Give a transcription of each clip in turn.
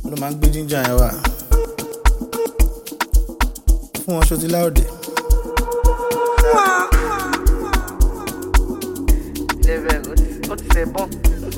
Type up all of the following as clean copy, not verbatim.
ló máa ń gbé ginger yẹn wá fún wọn ṣó ti láòdè. Ó ti ṣe bọ́.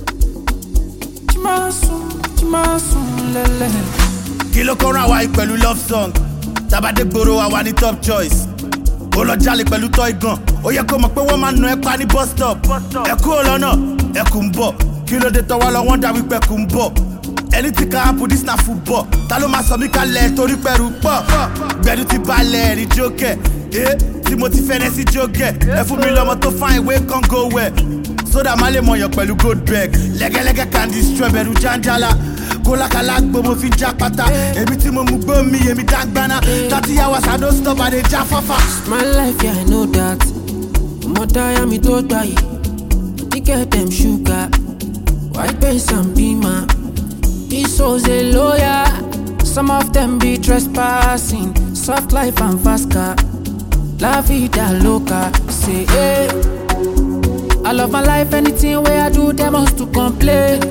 Chimasun lẹ́lẹ̀. Kí ló kọ́ra wa yìí pẹ̀lú love song tabade gbòòrò wa wà ní top choice ó lọ jalè pẹ̀lú toy gun ó yẹ kó mọ̀ pé wọ́n máa nà ẹ́ pa ní bus stop ẹ kúrò lọ́nà ẹ kù ń bọ̀ kí ló dé tọ́wọ́ lọ wọ́n dà wípé kù ń bọ̀ ẹni tí ká happen this na football ta ló máa sọ mí kalẹ̀ torí pẹ̀rù pọ̀ gbẹ̀dú ti balẹ̀ ẹ̀rí jókè tí mo ti fẹ́rẹ́ sí jókè ẹ fún mi lọ́mọ tó fine wey can go well sódà má lè mọ̀yàn pẹ̀lú gold bag lẹ́gẹ́lẹ́gẹ́ candy strawberry janjala kólàkàlà gbó mo fi já pátá èmi tí mo mú gbó mi èmi dágbáná 30 hours I don't stop I dey já fáfá. My life, yeah, I know that. Mo tire mi tó gbà yìí. They get them sugar. White pants and beamer. These souls they lawyer. Some of them be trespassing. Soft life and fast car. La vida loca. Say, hey. I love my life, anything where I do, they must to complain.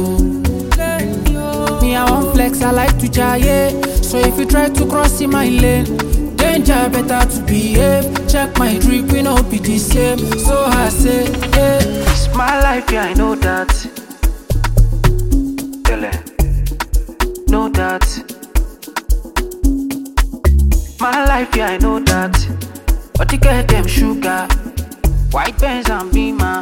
Me, I won't flex, I like to jaye. So if you try to cross in my lane, danger better to behave. Check my drip, we no be the same. So I say, hey. It's my life, yeah, I know that. Tele, know that. My life, yeah, I know that. But you get them sugar, white pants and beamer.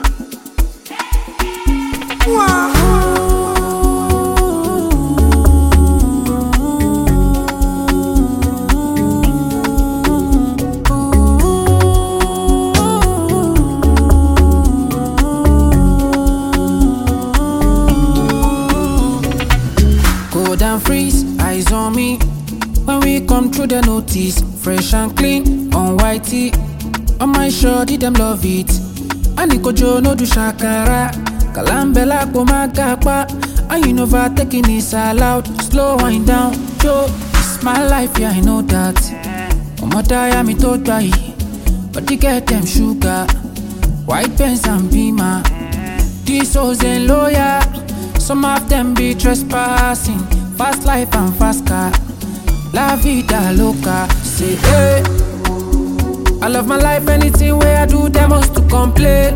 Cold and freeze, eyes on me. When we come through the notice, fresh and clean, on whitey. On my shorty, them love it. Anikojo no do shakara. Kalambela pomagapa. And you never taking this allowed. Slow wind down, yo. It's my life, yeah, I know that. Omotaya mi to die. But you get them sugar. White pants and beamer. These souls ain't lawyer. Some of them be trespassing. Fast life and fast car. La vida loca. Say, hey. I love my life, anything where I do, they must to complain.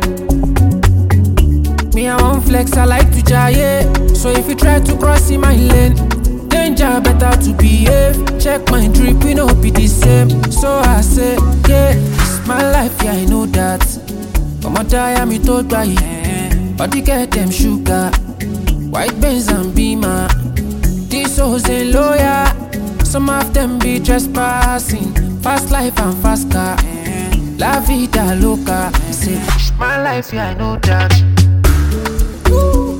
Me, I won't flex, I like to jaye. So if you try to cross in my lane, danger better to behave. Check my drip, we no be the same. So I say, yeah, it's my life, yeah, I know that. But my die, me to die. But you get them sugar. White Benz and Beamer. These souls ain't lawyer. Some of them be trespassing. Fast life and fast car. La vida loca. Say, My life, yeah, I know that.